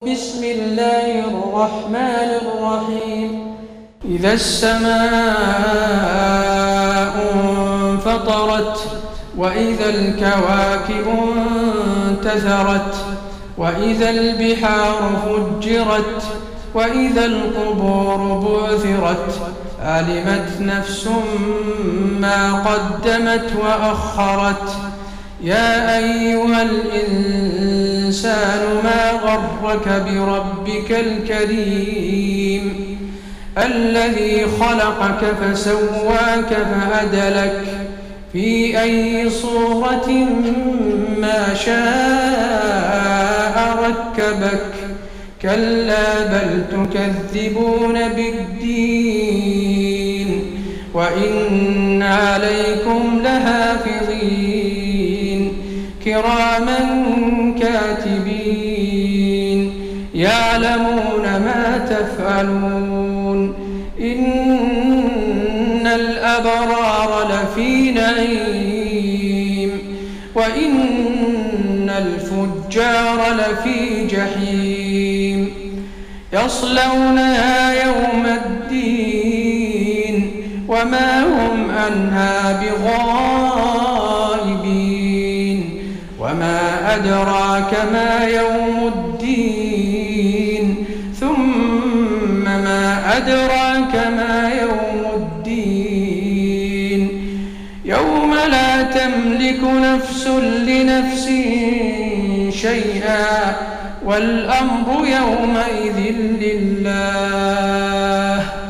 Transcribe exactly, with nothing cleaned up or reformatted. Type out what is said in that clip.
بسم الله الرحمن الرحيم إذا السماء انفطرت وإذا الكواكب انتثرت وإذا البحار فجرت وإذا القبور بعثرت علمت نفس ما قدمت وأخرت يا أيها الإنسان ما غرك بربك الكريم الذي خلقك فسواك فعدلك في أي صورة ما شاء ركبك كلا بل تكذبون بالدين وإن عليكم لحافظين كراما كاتبين يعلمون ما تفعلون إن الأبرار لفي نعيم وإن الفجار لفي جحيم يصلونها يوم الدين وما هم عنها بغائبين وما أدراك ما يوم الدين ثم ما أدراك ما يوم الدين يوم لا تملك نفس لنفس شيئا والأمر يومئذ لله